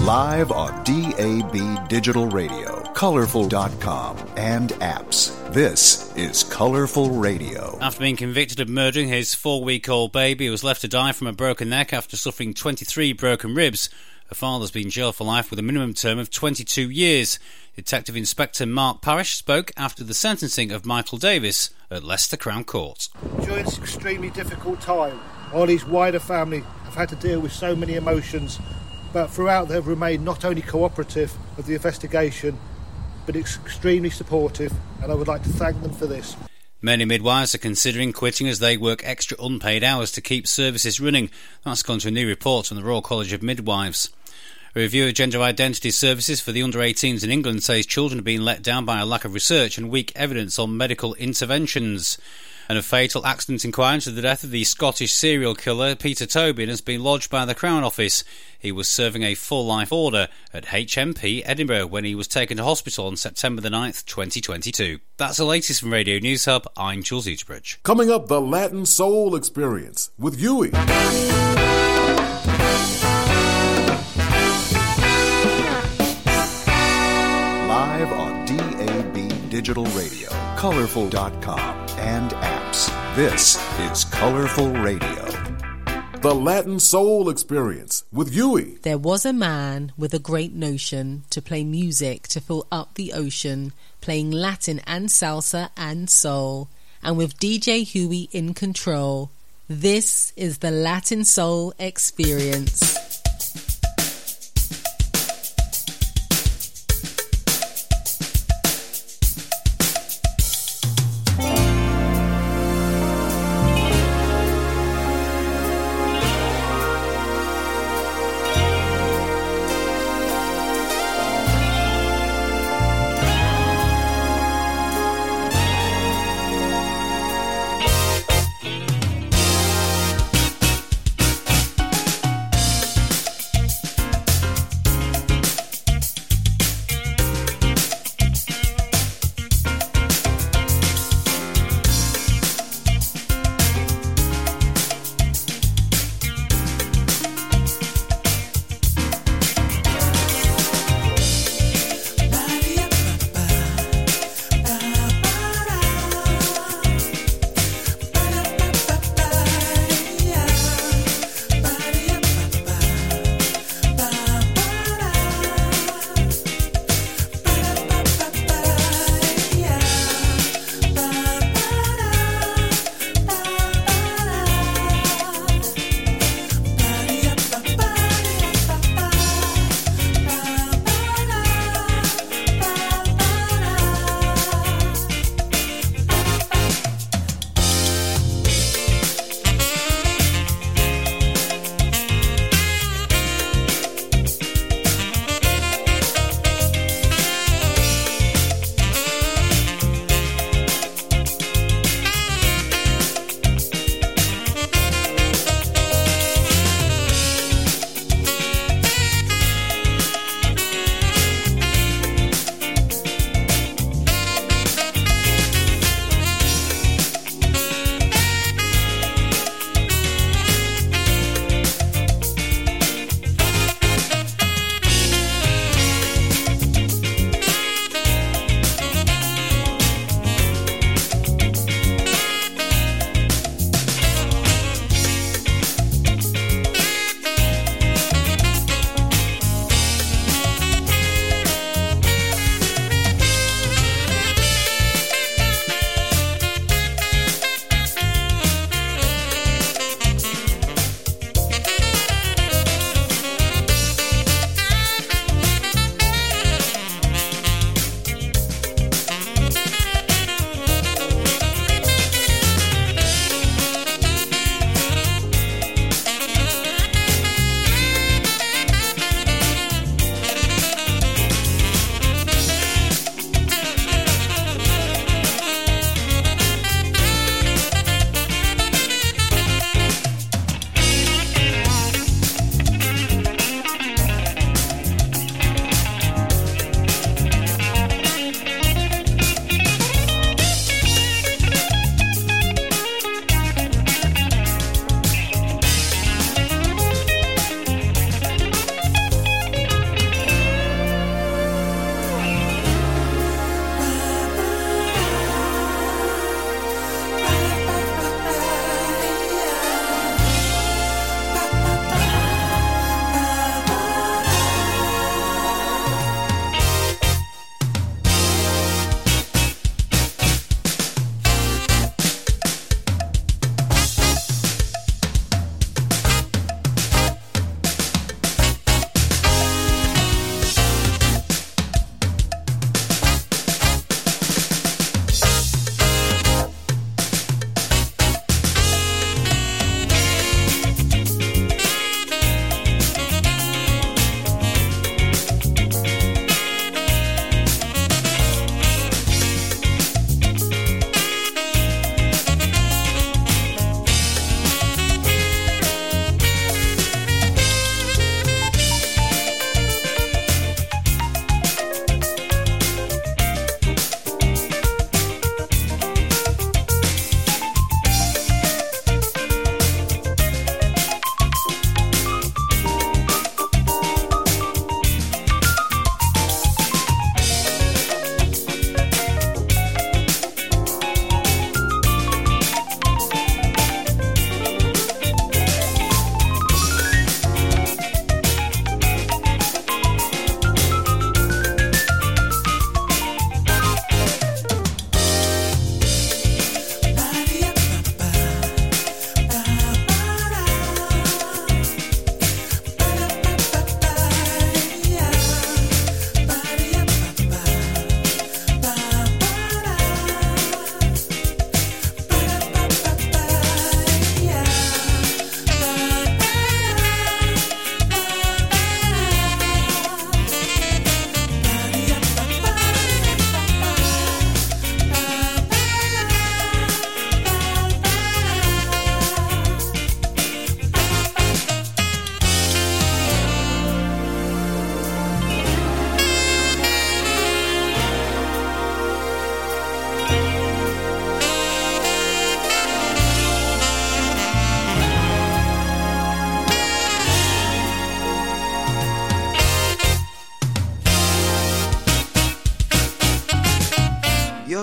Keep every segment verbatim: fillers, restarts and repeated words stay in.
Live on D A B Digital Radio, Colorful dot com, and apps. This is Colorful Radio. After being convicted of murdering his four-week-old baby who was left to die from a broken neck after suffering twenty-three broken ribs, her father's been jailed for life with a minimum term of twenty-two years. Detective Inspector Mark Parrish spoke after the sentencing of Michael Davis at Leicester Crown Court. During this extremely difficult time, Ollie's wider family have had to deal with so many emotions, but throughout they've remained not only cooperative with the investigation, but extremely supportive, and I would like to thank them for this. Many midwives are considering quitting as they work extra unpaid hours to keep services running. That's gone to a new report from the Royal College of Midwives. A review of gender identity services for the under eighteens in England says children are being let down by a lack of research and weak evidence on medical interventions. And a fatal accident inquiry into the death of the Scottish serial killer Peter Tobin has been lodged by the Crown Office. He was serving a full life order at H M P Edinburgh when he was taken to hospital on September the ninth, twenty twenty-two. That's the latest from Radio News Hub. I'm Jules Eachbridge. Coming up, the Latin Soul Experience with Yui. Live on D A B Digital Radio, Colorful dot com, and apps. This is Colorful Radio. The Latin Soul Experience with Yui. There was a man with a great notion to play music to fill up the ocean, playing Latin and salsa and soul, and with D J Huey in control. This is the Latin Soul Experience.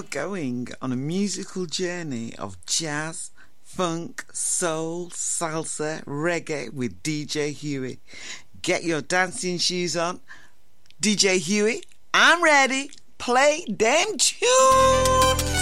going on a musical journey of jazz, funk, soul, salsa, reggae with D J Huey. Get your dancing shoes on. D J Huey, I'm ready. Play them tunes.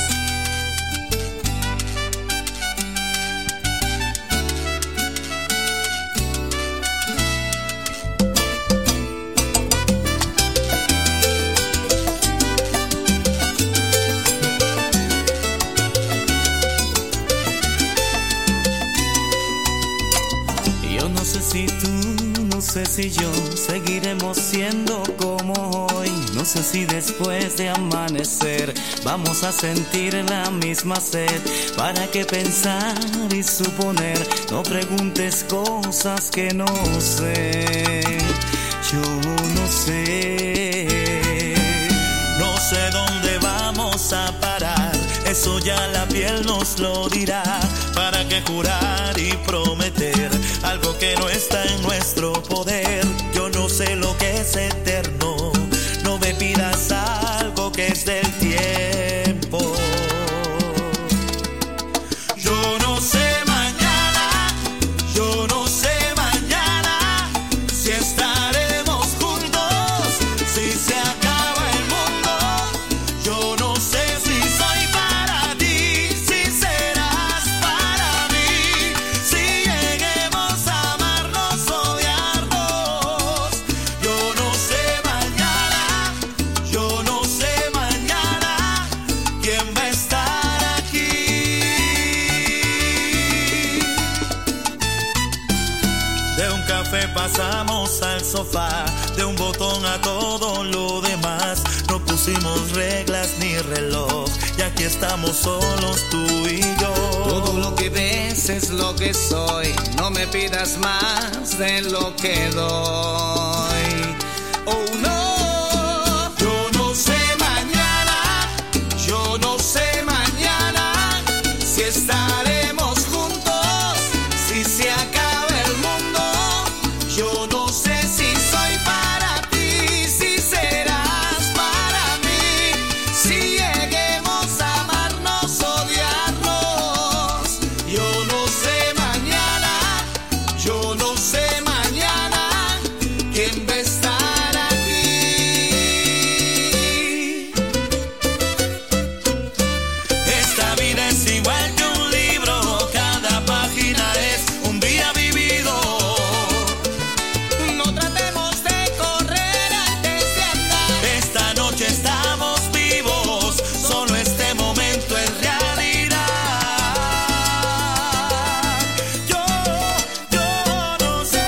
No sé si tú, no sé si yo seguiremos siendo como hoy. No sé si después de amanecer vamos a sentir la misma sed. ¿Para qué pensar y suponer? No preguntes cosas que no sé. Yo no sé. No sé dónde vamos a parar. Eso ya la piel nos lo dirá. ¿Para qué jurar y prometer algo que no está en nuestro poder? Yo no sé lo que es eterno. No me pidas algo que es del tiempo. Yo no sé mañana, yo no sé mañana si estaremos juntos, si se acaba el mundo. Yo no sé si soy para ti, si serás para mí, si lleguemos a amarnos, odiarnos. Yo no sé mañana, yo no sé mañana quién va a estar aquí. De un café pasamos al sofá, de un botón a todo lo demás. No pusimos reglas ni reloj, y aquí estamos solos tú y yo. Todo lo que ves es lo que soy. No me pidas más de lo que doy. Oh no. Yo no sé mañana, yo no sé mañana si estaremos juntos, si se acaba el mundo. Yo no sé si soy para ti, si serás para mí, si lleguemos a amarnos, odiarnos. Yo no sé mañana, yo no sé mañana quién va a estar aquí. Esta vida es igual que un libro, cada página es un día vivido. No tratemos de correr antes de andar. Esta noche estamos vivos, solo este momento es realidad. Yo, yo no sé.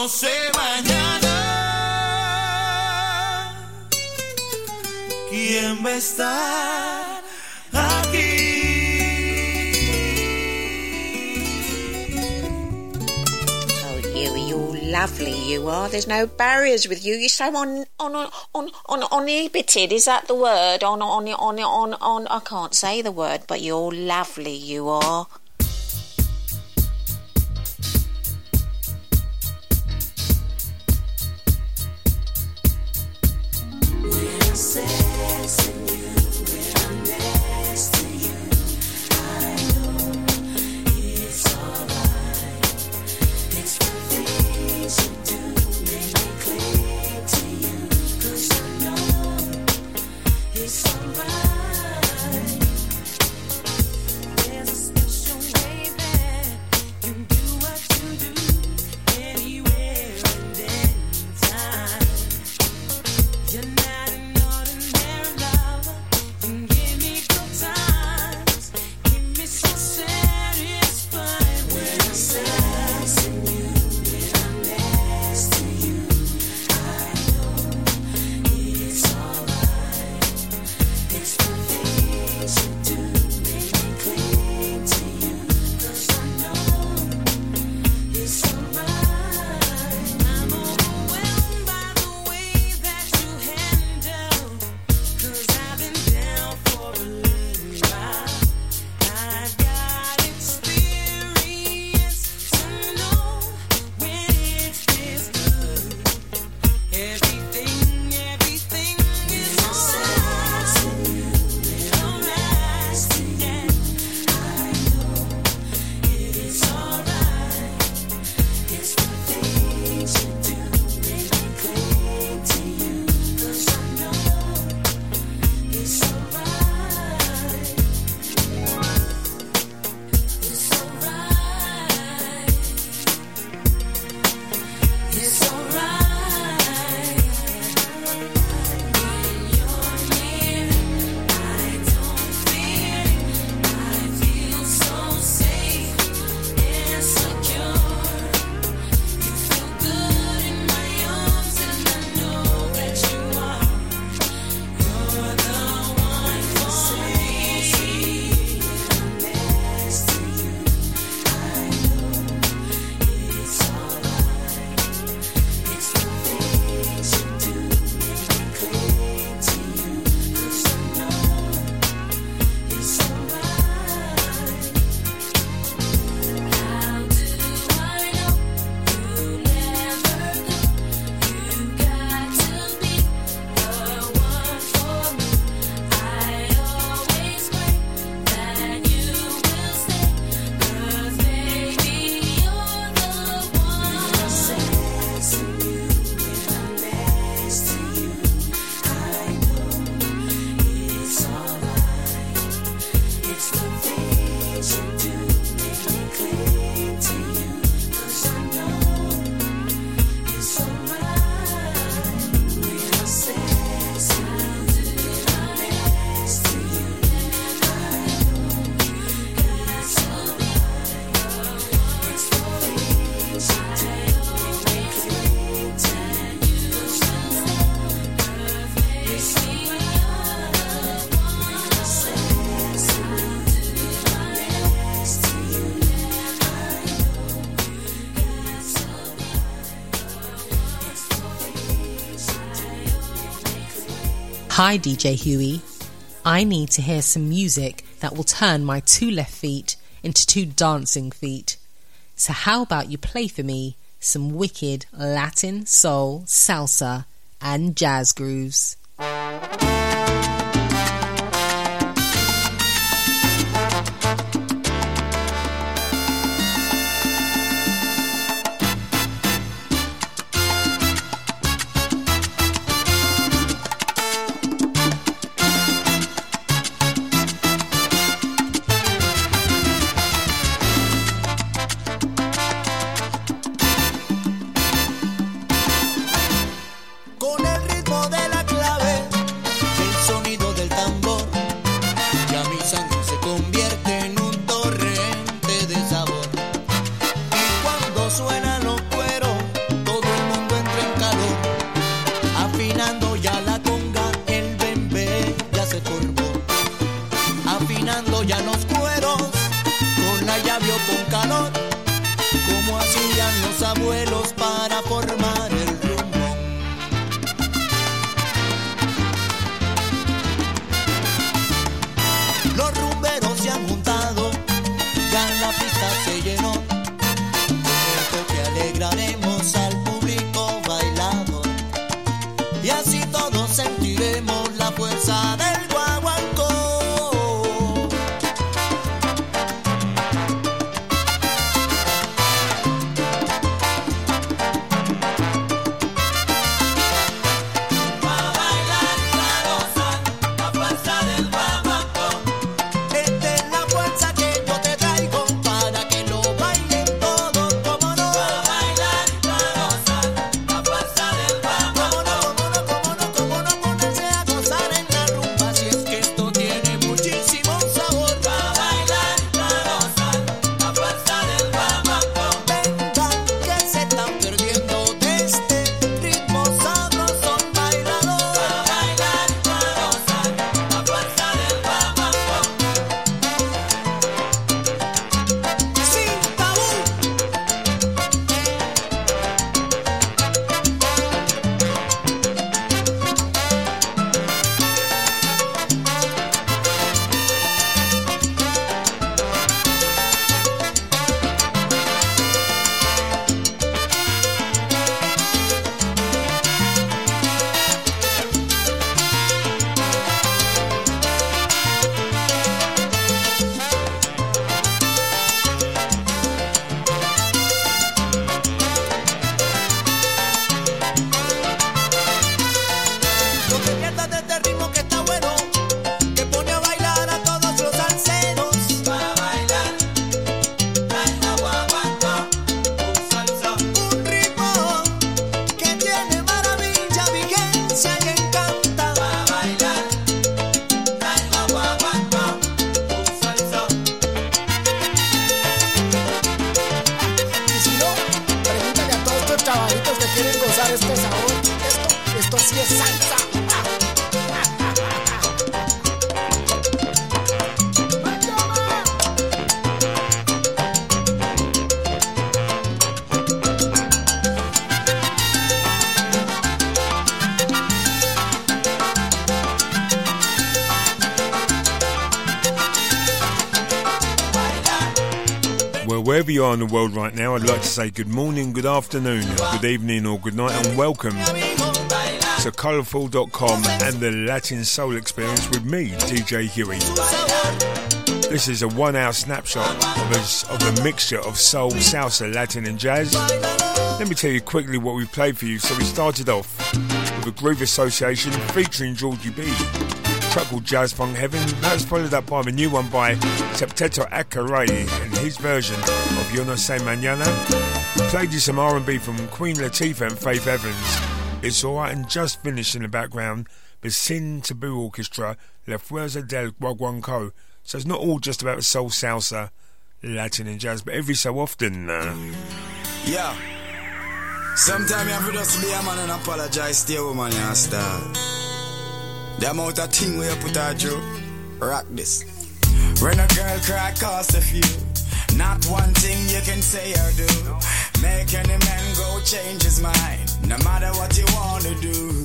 no sé mañana quién va a estar aquí. Lovely you are. There's no barriers with you. You're so on on on on uninhibited. Is that the word? On on on on on. I can't say the word, but you're lovely. You are. Hi D J Huey, I need to hear some music that will turn my two left feet into two dancing feet. So how about you play for me some wicked Latin, soul, salsa and jazz grooves. Con el ritmo de la clave nuestros abuelos para formar el rumbo. Los rumberos se han juntado, ya la pista se llenó, que alegraremos al público bailado y así todos sentiremos la fuerza del guaguancó. Wherever you are in the world right now, I'd like to say good morning, good afternoon, good evening or good night and welcome to colourful dot com and the Latin Soul Experience with me, D J Huey. This is a one hour snapshot of a, of a mixture of soul, salsa, Latin and jazz. Let me tell you quickly what we've played for you. So we started off with a Groove Association featuring Georgie B, a track called Jazz Funk Heaven. That was followed up by a new one by Septeto Acaray and his version of Yo No Sé Mañana. We played you some R and B from Queen Latifah and Faith Evans. It's alright, and just finished in the background the Sin Taboo Orchestra, La Fuerza del Guaguancó. So it's not all just about soul, salsa, Latin and jazz, but every so often uh... yeah. Sometimes you have to just be a man and apologize to your woman and start. The amount of thing where you put her through, rock this. When a girl cry, cost a few. Not one thing you can say or do. Make any man go change his mind, no matter what you wanna do.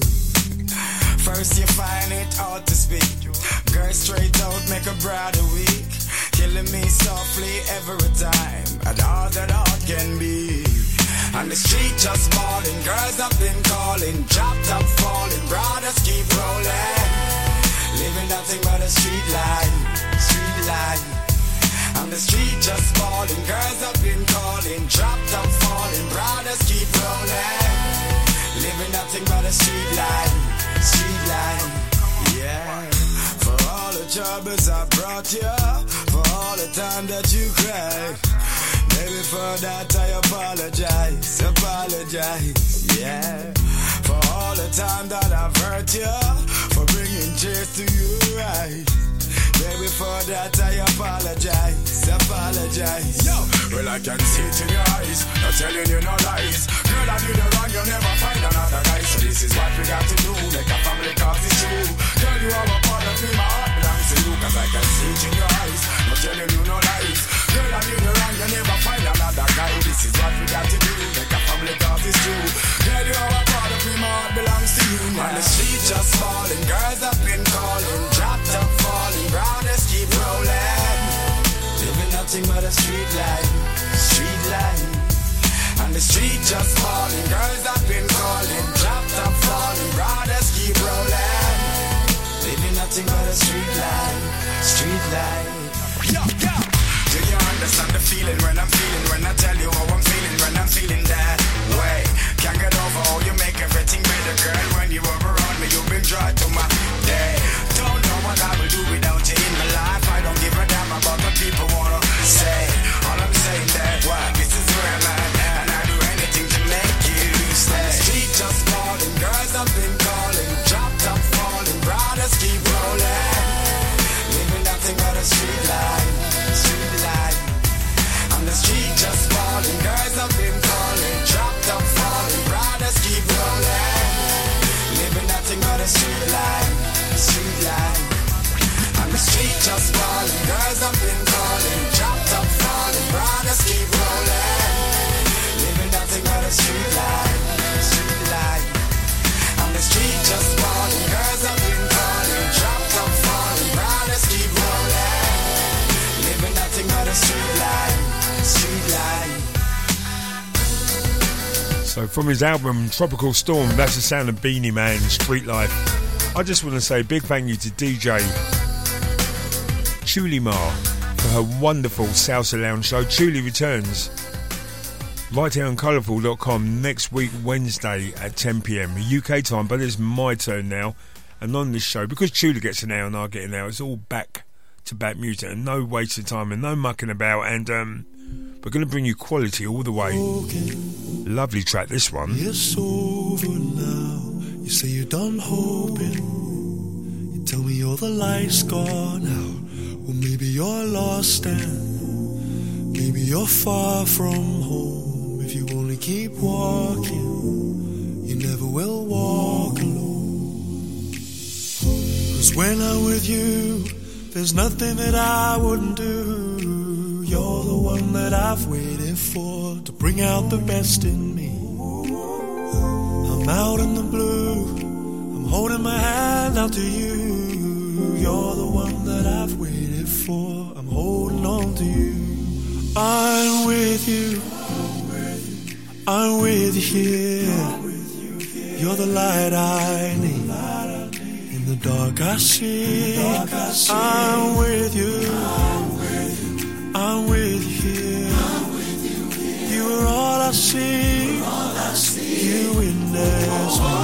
First you find it hard to speak. Girl straight out, make a brother weak. Killing me softly every time, and all that heart can be. On the street just balling, girls have been calling, dropped up falling, brothers keep rolling. Living nothing but a street life, street life. On the street just falling, girls have been calling, dropped up falling, brothers keep rolling. Living nothing but a street life, street life. Yeah. For all the troubles I brought you, for all the time that you cried. Baby, for that I apologize, apologize, yeah. For all the time that I've hurt you, for bringing tears to your eyes. Baby, for that I apologize, apologize. Yo, well I can see it in your eyes, not telling you no lies. Girl, I do the wrong, you'll never find another guy. So this is what we got to do, make a family cause it's true. Girl, you are a part of me, my heart belongs to you. Cause I can see it in your eyes, not telling you no lies. Girl, I do the wrong, you'll never find another guy. This is what we got to do, make just falling, girls have been calling, dropped up falling, brothers keep rolling. Living nothing but a street life, street life. And the street just falling, girls have been calling, dropped up falling, brothers keep rolling. Living nothing but a street life, street life. Yo, yo. Do you understand the feeling when I'm feeling, when I tell you how I'm feeling, when I'm feeling that way? Can't get over how you make everything better, girl. When you were around me, you've been dry to my day. Don't know what I will do without you in my life. I don't give a damn about what people wanna say. All I'm saying that, what, this is where I'm at, and I do anything to make you stay. And the street just falling, girls have been calling, dropped up falling, brothers keep rolling. Living nothing but a street life, street life. On the street just falling, girls have been calling, dropped up falling, brothers keep rolling. Living nothing but a street life, street life. On the street just falling, girls have been calling, dropped up falling, brothers keep rolling. Living nothing but a street life, street life. On the street just falling, girls have been calling, dropped up falling, brothers keep rolling. Living nothing but a street life, street life. So from his album Tropical Storm, that's the sound of Beanie Man, Street Life. I just want to say a big thank you to D J Chulimar for her wonderful Salsa Lounge show. Chuli returns right here on colourful dot com next week Wednesday at ten p m U K time, but it's my turn now. And on this show, because Chuli gets an hour and I get an hour, it's all back to back music and no wasted time and no mucking about, and um, we're going to bring you quality all the way. Lovely track, this one. It's over now. You say you're done hoping. You tell me all the lights gone out. Well, maybe you're lost and maybe you're far from home. If you only keep walking, you never will walk alone. 'Cause when I'm with you, there's nothing that I wouldn't do. You're the one that I've waited for to bring out the best in me. I'm out in the blue, I'm holding my hand out to you. You're the one that I've waited for, I'm holding on to you. I'm with you, I'm with you here. You're the light I need. In the dark I see, I'm with you, I'm with you here. You are all I see, you witness me.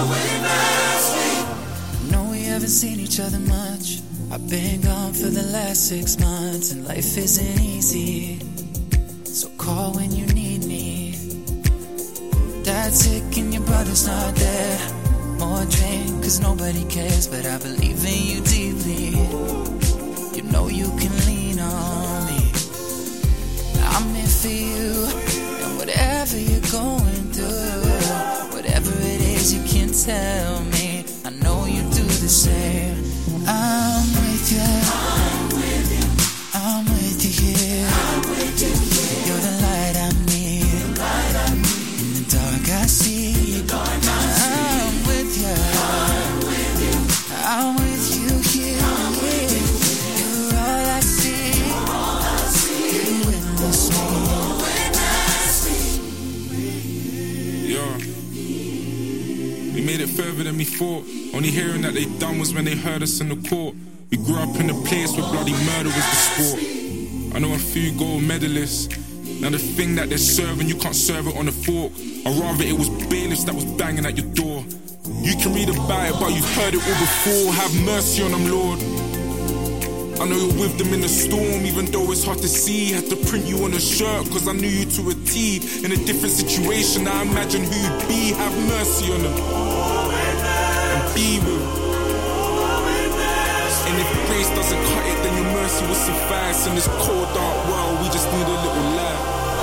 I know we haven't seen each other much. I've been gone for the last six months and life isn't easy. So call when you need me. Dad's sick and your brother's not there. More drink cause nobody cares, but I believe in you deeply. You know you can lean on me. I'm here for you, and whatever you're going through, whatever it is you can tell me, I know you do the same. I'm with you, I'm with you, I'm with you here. I'm with you here. You're the light I need, the light I need. In the dark I see, the dark I see. I'm with you, I'm with you, I'm with you here. I'm with you. You're all I see, all I see. You witness me. Yeah. We made it further than we thought. Only hearing that they done was when they heard us in the court. We grew up in a place where bloody murder was the sport. I know a few gold medalists. Now the thing that they're serving, you can't serve it on a fork. Or rather it was bailiffs that was banging at your door. You can read about it, but you've heard it all before. Have mercy on them, Lord. I know you're with them in the storm, even though it's hard to see. Had to print you on a shirt, cause I knew you to a T. In a different situation, I imagine who you'd be. Have mercy on them. And be with. And if grace doesn't cut it, then your mercy will suffice. In this cold, dark world, we just need a little light.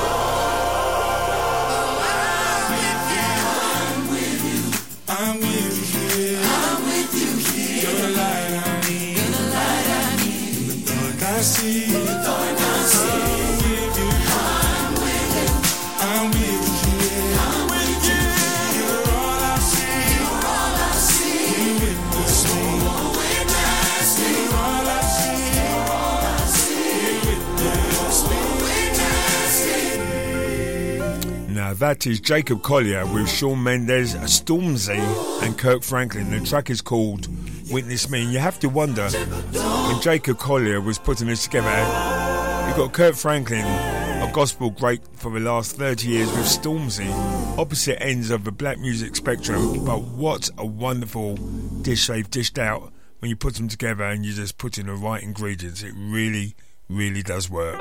I'm with you. I'm with you. I'm with you here. You're the light I need. You're the light I need. In the dark I see. In the dark I see. I'm with you. I'm with you. I'm with you here. I'm with you. You're all I see. You're all I see. You with me. that is Jacob Collier with Shawn Mendes, Stormzy and Kirk Franklin. The track is called Witness Me. And you have to wonder, when Jacob Collier was putting this together, you've got Kirk Franklin, a gospel great for the last thirty years, with Stormzy, opposite ends of the black music spectrum. But what a wonderful dish they've dished out when you put them together and you just put in the right ingredients. It really, really does work.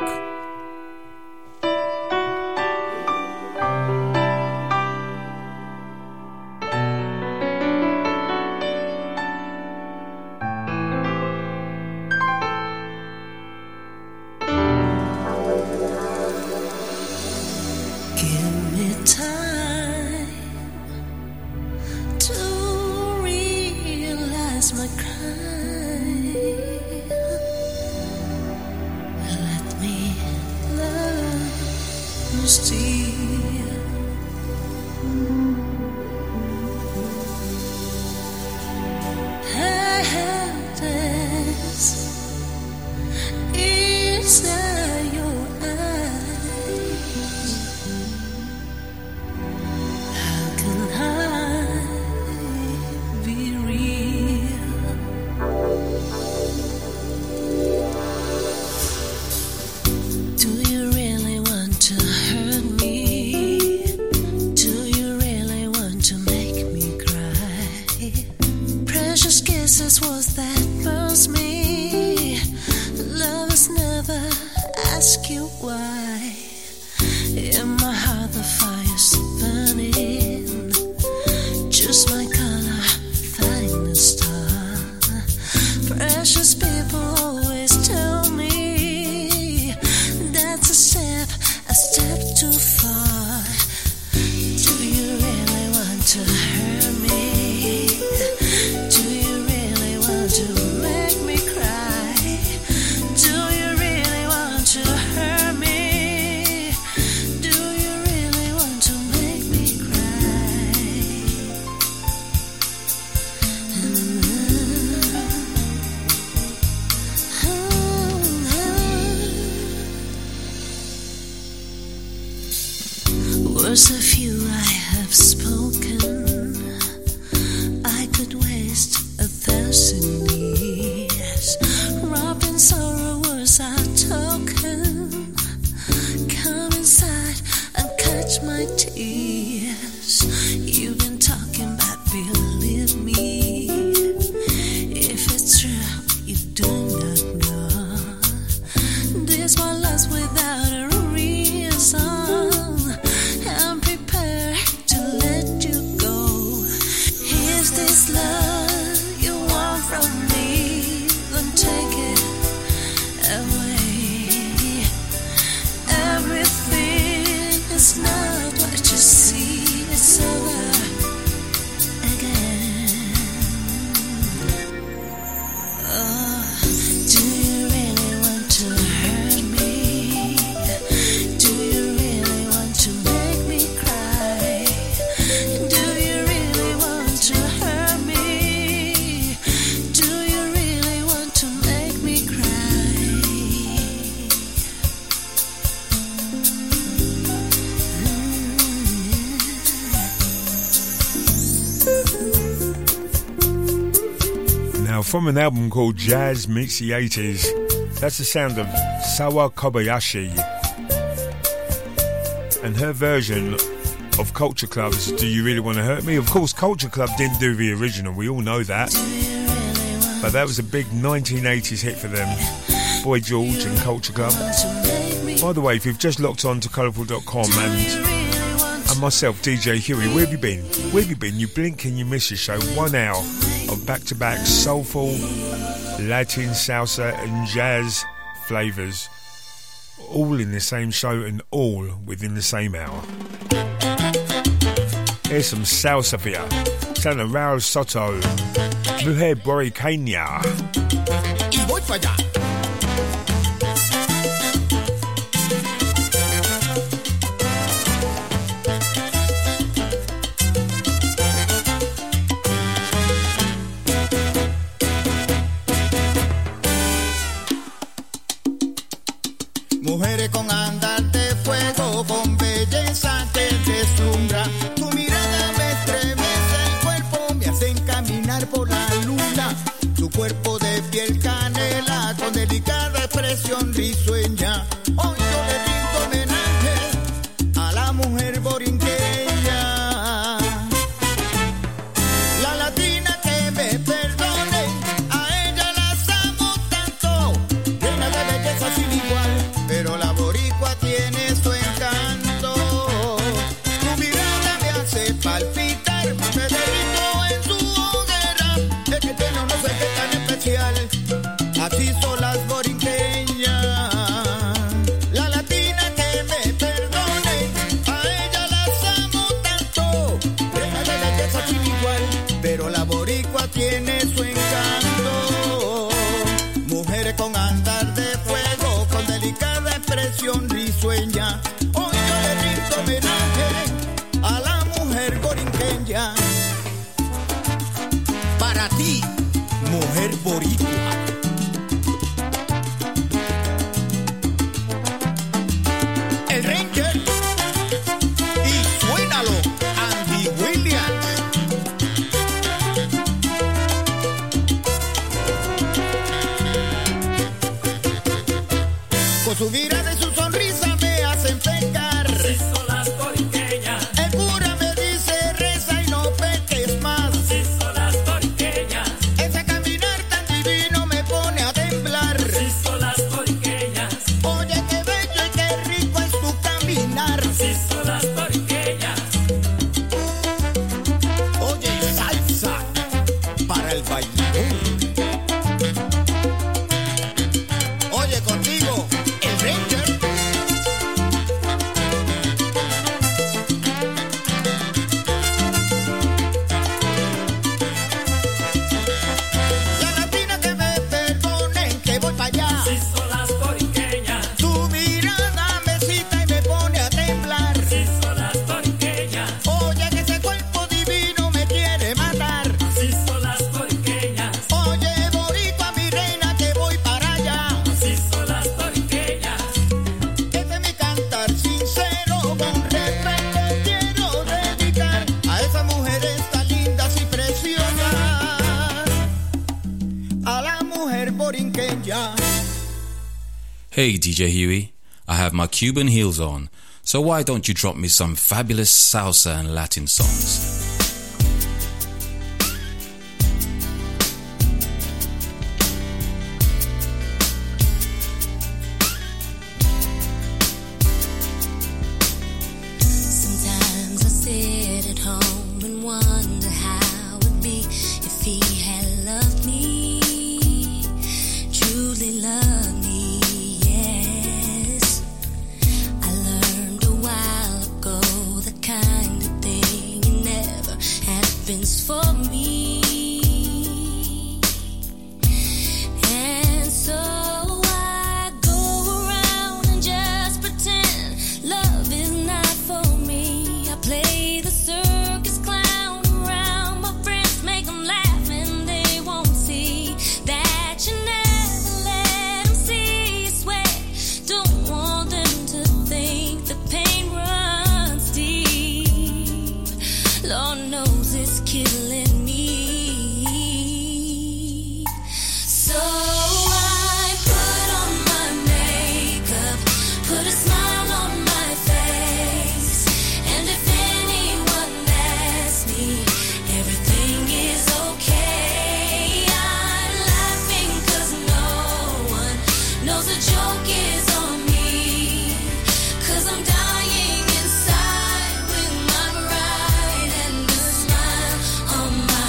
From an album called Jazz Meets the eighties, that's the sound of Sawa Kobayashi and her version of Culture Club's Do You Really Want to Hurt Me? Of course, Culture Club didn't do the original, we all know that, but that was a big nineteen eighties hit for them, Boy George and Culture Club. By the way, if you've just locked on to colourful dot com and and myself, D J Huey, where have you been? Where have you been? You blink and you miss your show. One hour of back-to-back soulful, Latin, salsa and jazz flavours, all in the same show and all within the same hour. Here's some salsa for you. Sound of Raul Soto, Mujer Boricua. Y voy para allá. Mujeres con andar de fuego, con belleza que cuerpo de piel canela, con delicada expresión risueña. Hoy yo le rindo homenaje a la mujer borinqueña. La latina que me perdone, a ella las amo tanto, llena de belleza sin igual, pero la boricua tiene su encanto. Tu mirada me hace palpitar, me derrito en su hoguera, es que tiene no sé qué tan especial, así son las borinqueñas. La latina que me perdone, a ella las amo tanto, llena de belleza sin igual, pero la boricua tiene su encanto. Mujer con andar de fuego, con delicada expresión risueña. Hoy yo le rindo homenaje a la mujer borinqueña. Para ti, mujer boricua. El Ranger y suénalo, Andy Williams. Con su mirada y su sonrisa me hacen pecar. Así son las borinqueñas. El cura me dice reza y no peques más. Así son las borinqueñas. Ese caminar tan divino me pone a temblar. Así son las borinqueñas. Oye, qué bello y qué rico es tu caminar. Así son las borinqueñas. Oye, salsa para el bailón. Oye, contigo, el Ranger. La latina que me perdonen que voy para allá. Así son las borinqueñas. Tu mirada me cita y me pone a temblar. Así son las borinqueñas. Oye, que ese cuerpo divino me quiere matar. Así son las borinqueñas. Oye, boricua, mi reina, que voy para allá. Así son las borinqueñas. Este es mi cantar sincero, con respeto quiero dedicar a esas mujeres tan lindas y preciosas, a la mujer borinqueña. Hey D J Huey, I have my Cuban heels on, so why don't you drop me some fabulous salsa and Latin songs? Sometimes I sit at home and wonder how it'd be if he had loved me, truly loved me, yes. I learned a while ago the kind of thing never happens for me. And so I go around and just pretend love is not for me. I play the circus clown around my friends, make them laugh and they won't see that you never let them see you sweat. Don't want them to think the pain runs deep. Lord knows it's killing me. So I put on my makeup, put a smile on my face, and if anyone asks me, everything is okay. I'm laughing 'cause no one knows the joke is on me, 'cause I'm dying inside with my pride and a smile on my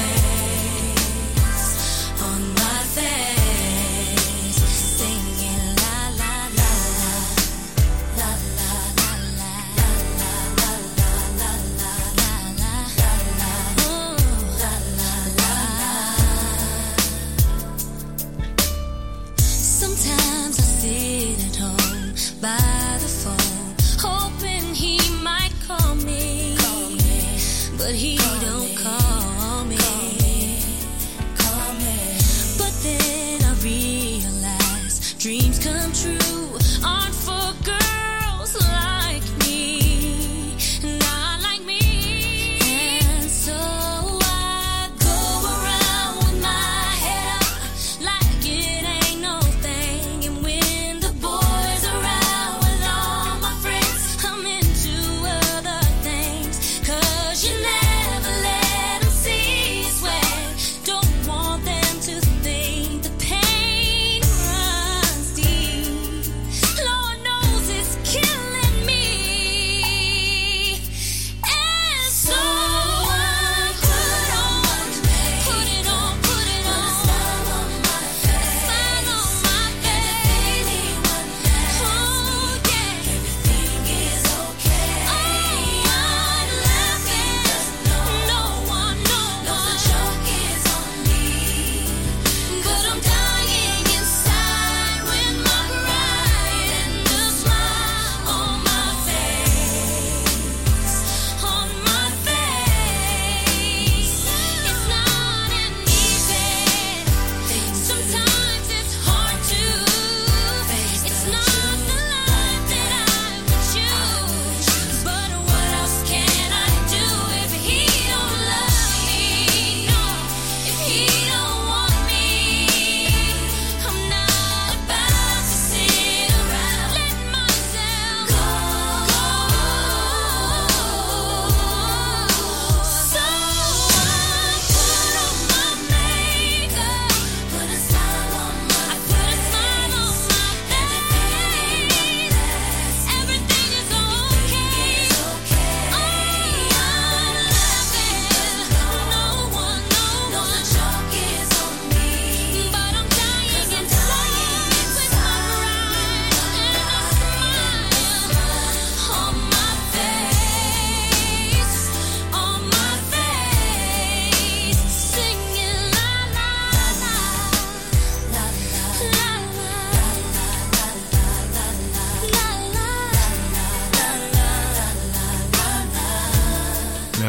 face, on my face, singing la la la la, la la la la, la la la la, la la la la, ooh, la la la. Sometimes I sit at home by the phone, hoping he might call me, but he don't call me. But then I realize dreams come true aren't for girls like me, not like me. And so I go around with my head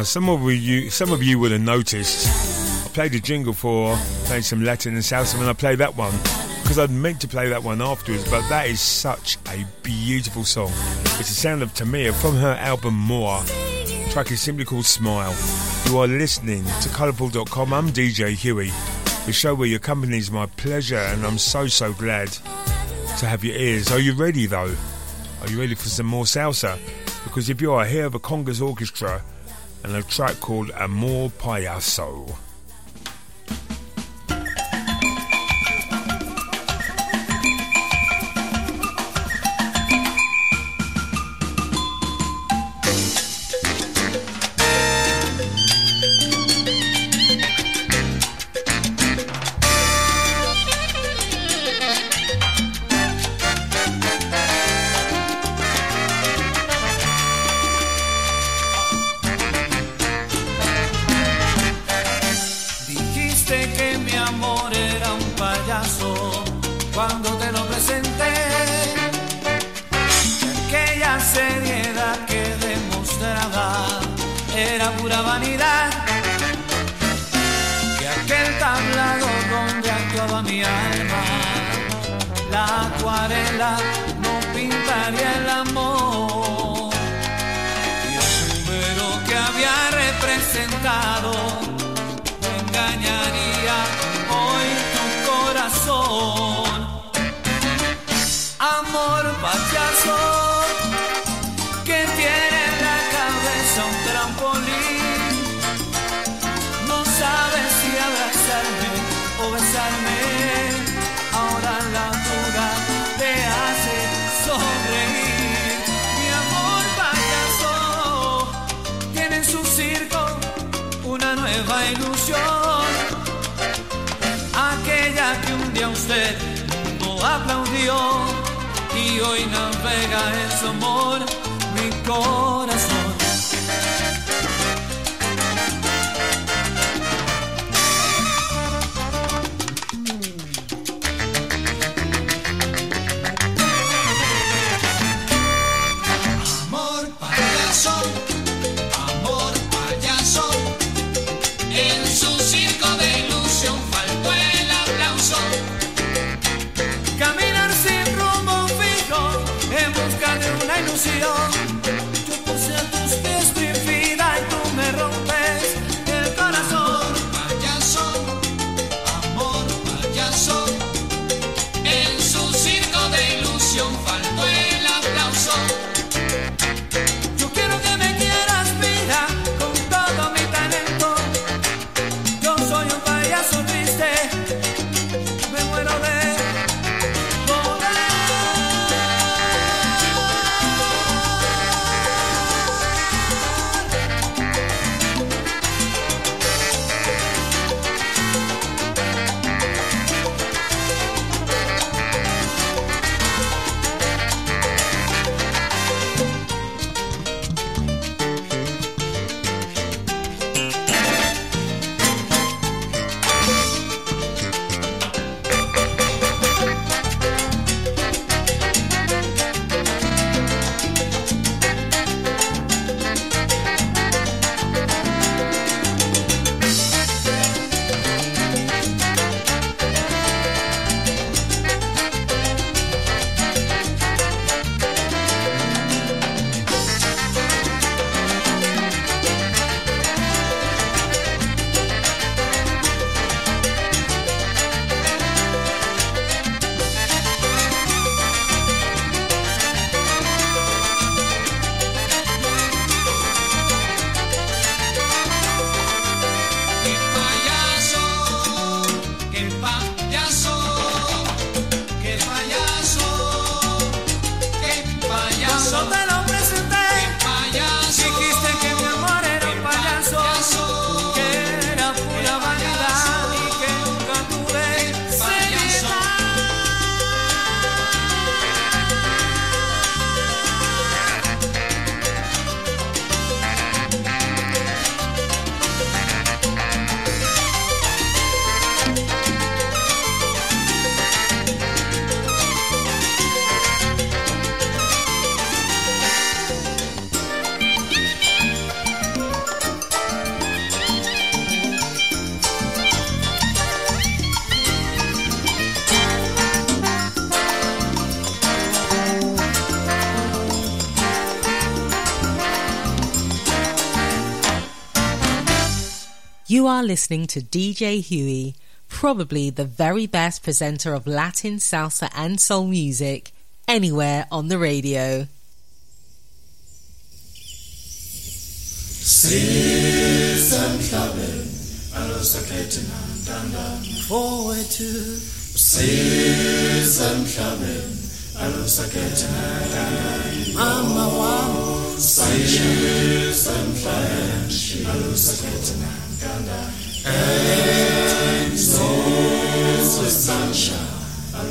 Now, some of you, some of you would have noticed I played a jingle for playing some Latin and salsa, and I played that one because I'd meant to play that one afterwards. But that is such a beautiful song. It's the sound of Tamia from her album More. The track is simply called Smile. You are listening to colourful dot com. I'm D J Huey. The show where your company is my pleasure, and I'm so so glad to have your ears. Are you ready though? Are you ready for some more salsa? Because if you are, here the Congas Orchestra and a track called Amor Payaso. Cuando te lo presenté, aquella seriedad que demostraba era pura vanidad, que aquel tablado donde actuaba mi alma, la acuarela no pintaría el amor, y el número que había representado no engañaría hoy tu corazón. Amor payaso, que tiene en la cabeza un trampolín, no sabe si abrazarme o besarme, ahora la duda te hace sonreír. Mi amor payaso, tiene en su circo una nueva ilusión, aquella que un día usted no aplaudió. Y hoy navega en su amor mi corazón. Amor payaso, amor payaso, en su circo de ilusión faltó el aplauso. Caminar sin rumbo fijo en busca de una ilusión. Yo por ser You are listening to D J Huey, probably the very best presenter of Latin, salsa and soul music anywhere on the radio. Forward to season clubbing. Mama wow, season clubbing. And so sunshine.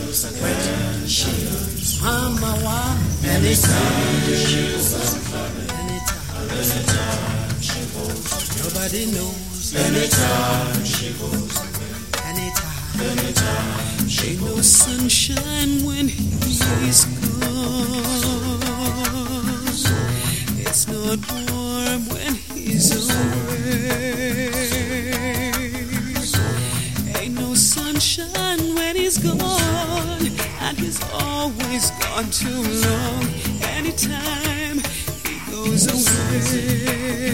Mama wow, anytime, anytime she goes, nobody knows. Anytime she goes away. Anytime, anytime she goes. Ain't no sunshine when he's gone. It's not warm when he's away. Ain't no sunshine when he's gone, and he's always gone too long. Anytime he goes away.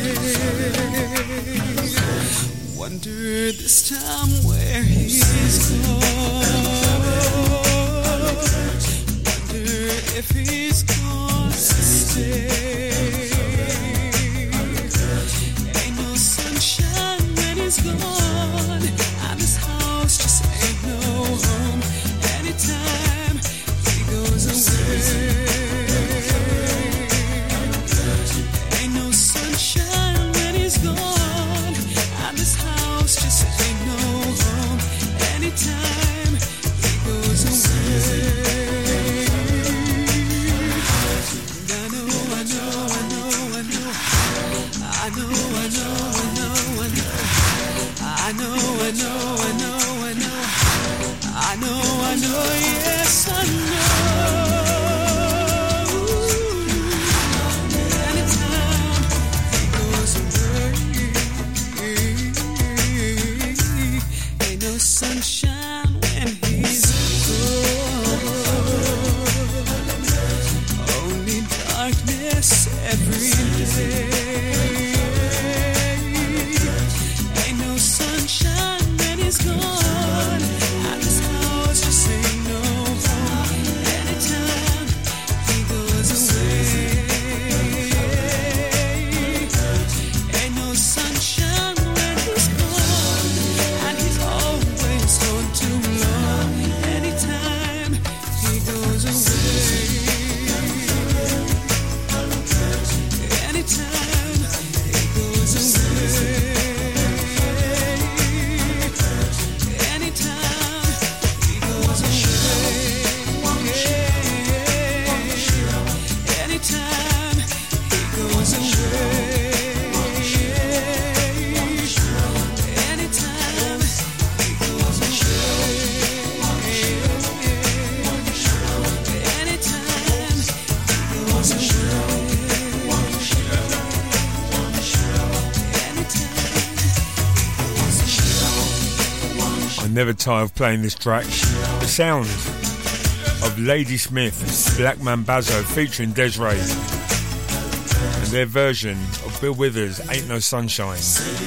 Wonder this time where he's gone. Wonder if he's gonna stay. Ain't no sunshine when he's gone, and this house just ain't no home. Anytime he goes away. Ain't no sunshine when he's gone, and this house just ain't no home. Anytime he goes away. And I know, I know, I know, I know. I know, I know, I know, I know. I know, I know, I know, I know. I know, I know, yes, I know. Anytime he goes away, ain't no sunshine when he's gone. Only darkness every day. Ain't no sunshine when he's gone, and this house just ain't no home. Anytime he goes away. Ain't no sunshine when he's gone, and he's always gone too long. Anytime he goes away. Anytime he goes away. Anytime he goes away. Anytime he goes away. Anytime he goes I never tire of playing this track. The sound of Lady Smith, Black Mambazo featuring Des'ree, and their version of Bill Withers' Ain't No Sunshine.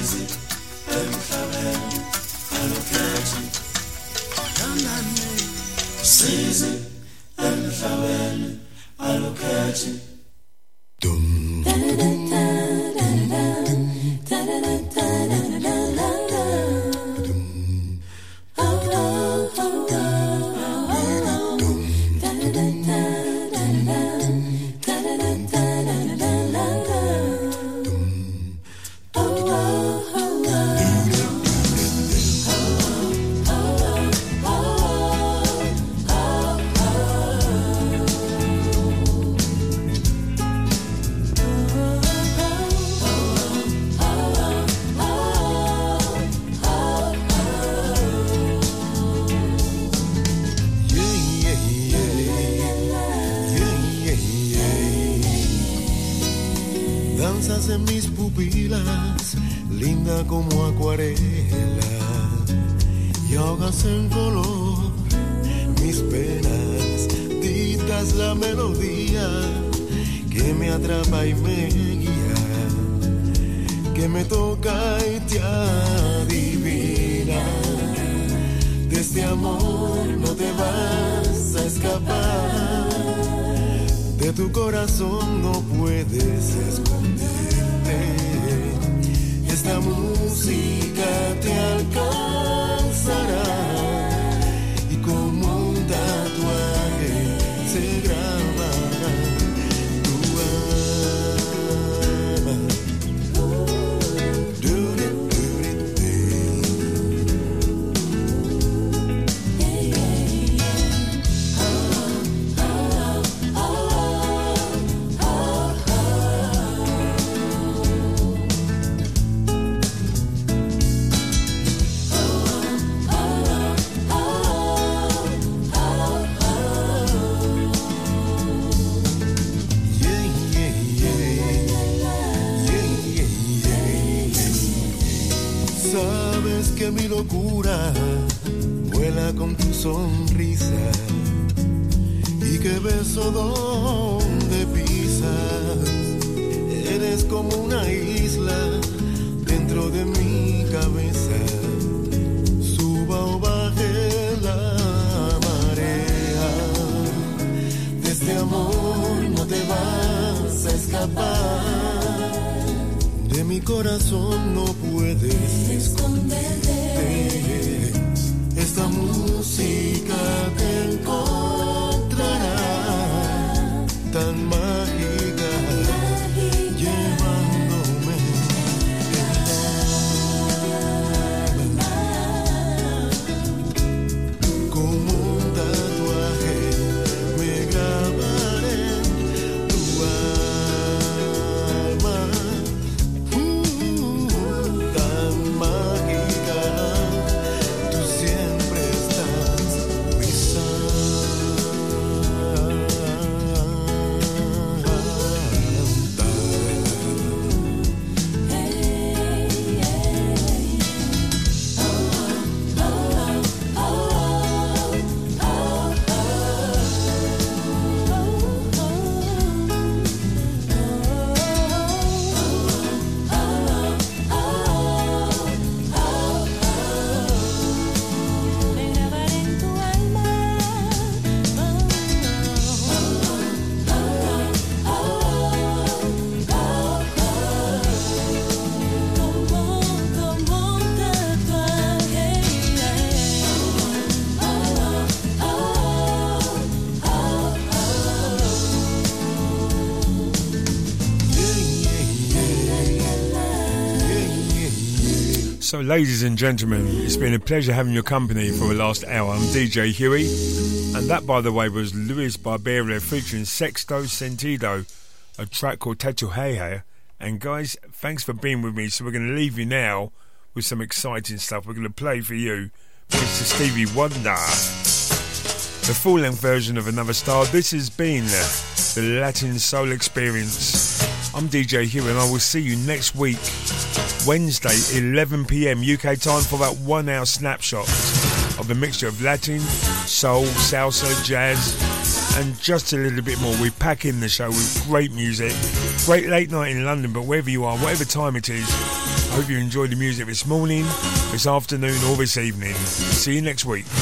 Danzas en mis pupilas, linda como acuarela, y ahogas en color mis penas, dictas la melodía que me atrapa y me guía, que me toca y te adivina. De este amor no te vas a escapar. De tu corazón no puedes esconderte. Esta música te alcanzará y como un tatuaje se grabará tu alma. Sabes que mi locura vuela con tu sonrisa y que beso donde pisas. Eres como una isla dentro de mi cabeza. Suba o baje la marea, de este amor no te vas a escapar. De mi corazón no puedes esconderte. Esta música te encontrará tan mágica, llevándome el alma. Como un tatuaje me grabaré tu alma. So, ladies and gentlemen, it's been a pleasure having your company for the last hour. I'm D J Huey, and that, by the way, was Luis Barberio featuring Sexto Sentido, a track called Tatu Hey Hey. And guys, thanks for being with me. So we're going to leave you now with some exciting stuff. We're going to play for you Mister Stevie Wonder, the full-length version of Another Star. This has been the Latin Soul Experience. I'm D J Huey, and I will see you next week, Wednesday, eleven p.m. U K time, for that one-hour snapshot of a mixture of Latin, soul, salsa, jazz, and just a little bit more. We pack in the show with great music, great late night in London, but wherever you are, whatever time it is, I hope you enjoyed the music this morning, this afternoon, or this evening. See you next week.